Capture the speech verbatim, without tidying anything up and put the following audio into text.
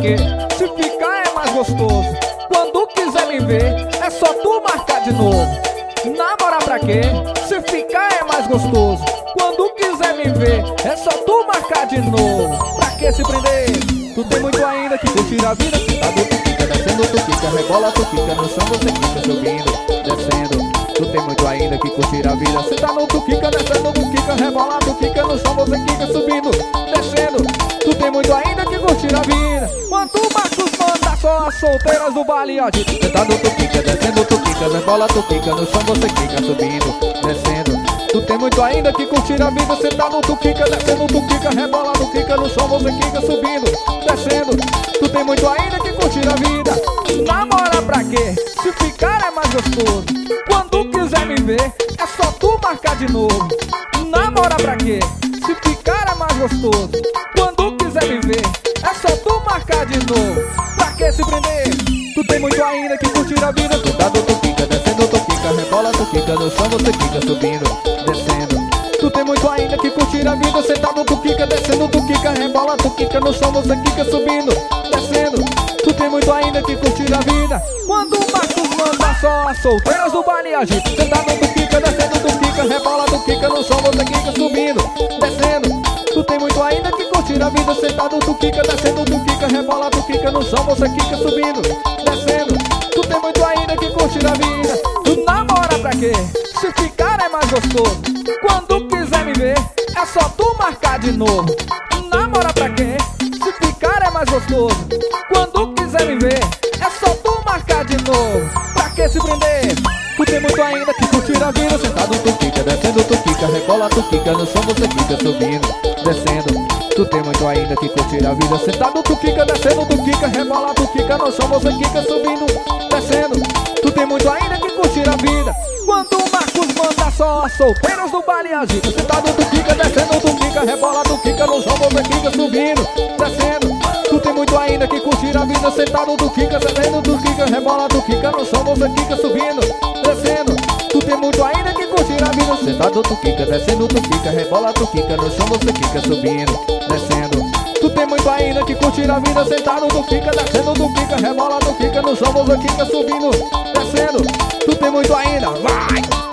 quê? Se ficar é mais gostoso. Quando quiser me ver, é só tu marcar de novo. Namorar pra quê? Se ficar é mais gostoso. Quando quiser me ver, é só tu marcar de novo. Pra que se prender? Tu tem muito ainda que curtir a vida. Sentado tu fica, descendo tu fica, rebola tu fica, no chão você fica subindo, descendo. Tu tem muito ainda que curtir a vida. Sentado tu fica, descendo tu fica, rebola tu fica, no chão você fica subindo, descendo. Tu tem muito ainda que curtir a vida. Quanto Marcos manda só as solteiras do baile agita. Sentado tu fica, descendo tu fica, rebola tu fica, no chão você fica subindo, descendo. Tu tem muito ainda que curtir a vida. Sentado tu fica, descendo tu fica, rebola tu fica, no chão você fica subindo, descendo. Tu tem muito ainda que curtir a vida. Namora pra quê? Se ficar é mais gostoso. Quando quiser me ver, é só tu marcar de novo. Namora pra quê? Se ficar é mais gostoso. Quando quiser me ver, é só tu marcar de novo. Pra que se prender? Tu tem muito ainda que curtir a vida. Sentado tu fica, descendo tu fica, rebola tu fica, no chão você fica subindo, descendo. Tu tem muito ainda que curtir a vida. Sentado tu fica, descendo tu fica, rebola tu fica, no chão você fica subindo, descendo. Tu tem muito ainda que curtir a vida. Quando o Marcos manda só as solteiras do baile agita. Sentado tu fica, descendo tu fica, rebola tu fica, no chão você fica subindo, descendo. Tu tem muito ainda que curtir a vida. Sentado tu fica, descendo tu fica, rebola tu fica, no chão você fica subindo, descendo. Tu tem muito ainda que curtir a vida. Tu namora pra quê? Se ficar é mais gostoso. Quando quiser me ver, é só tu marcar de novo. Namora pra quê? Se ficar é mais gostoso. Quando quiser me ver, é só tu marcar de novo. Pra que se prender? Tu tem muito ainda que curtir a vida. Sentado tu fica, descendo tu fica, rebola tu fica, no chão você fica subindo, descendo. Tu tem muito ainda que curtir a vida. Sentado tu fica, descendo tu fica, rebola tu fica, no chão você fica subindo, descendo. Tu tem muito ainda que curtir a vida. Quando o Marcos manda só as solteiras do baile agita. Sentado tu fica, descendo tu fica, rebola tu fica, no chão você fica subindo, descendo. Tu tem muito ainda que curtir a vida. Sentado tu fica, descendo tu fica, rebola tu fica, no chão você fica subindo, descendo. Tu tem muito ainda que curtir a vida. Sentado tu fica, descendo tu fica, rebola tu fica, no chão você fica subindo, descendo. Tu tem muito ainda que curtir a vida. Sentado tu fica, descendo tu fica, rebola tu fica, no chão você fica subindo, descendo. Tu tem muito ainda, vai!